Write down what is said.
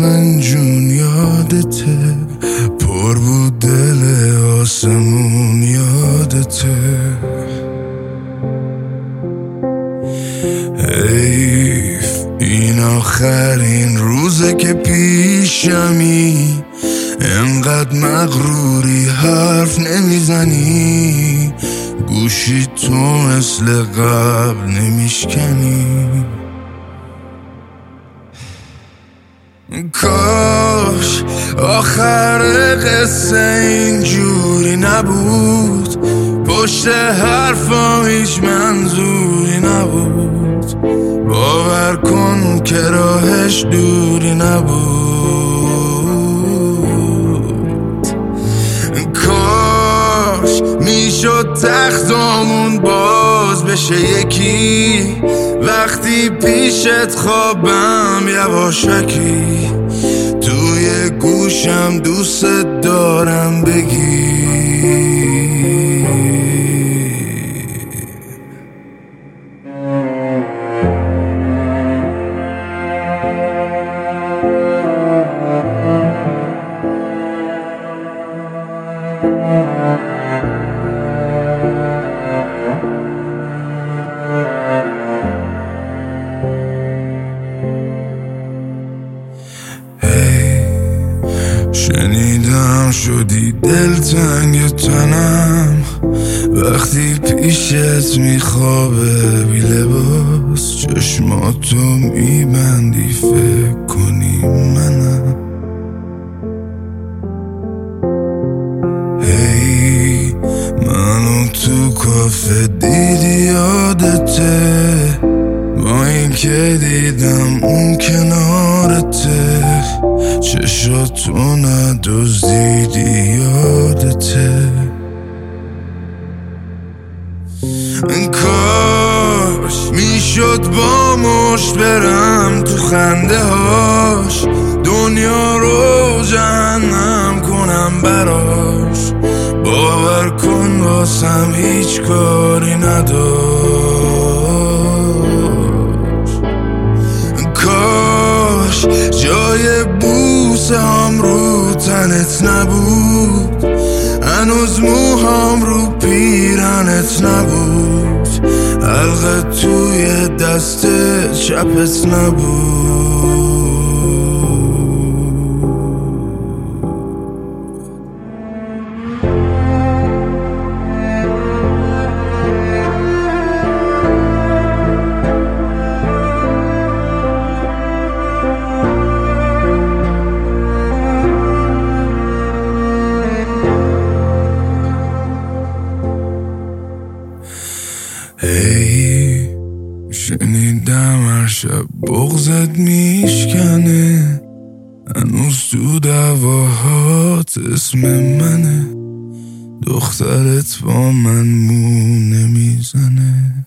فنجون یادته، پر بود دل آسمون یادته. حیف این آخرین روزه که پیشمی، انقدر مغروری حرف نمیزنی، گوشی تو مثل قبل نمیشکنی. کاش آخر قصه اینجوری نبود، پشت حرفا هیچ منظوری نبود، باور کن که راهش دوری نبود. کاش میشد تختمون باز بشه یکی، وقتی پیشت خوابم یواشکی، توی گوشم دوست دارم بگی. شنیدم شدی دلتنگ تنم، وقتی پیشت میخوابه بی لباس، چشماتو میبندی فکر کنی منم. هی منو تو کافه دیدی یادته، با این که دیدم اون کنارته، چشاتو ندزدیدی یادته. کاش میشد با مشت برم تو خنده هاش، دنیا رو جهنم کنم براش، باور کن واسم هیچ کاری نداشت. کاش جای بوسه هم رو تنت نبود، هنوز موهام رو پیرنت نبود، حلقه توی دست چپت نبود. هی شنیدم هر شب بغضت میشکنه، هنوز تو دعواهات اسم منه، دخترت با من مو نمیزنه.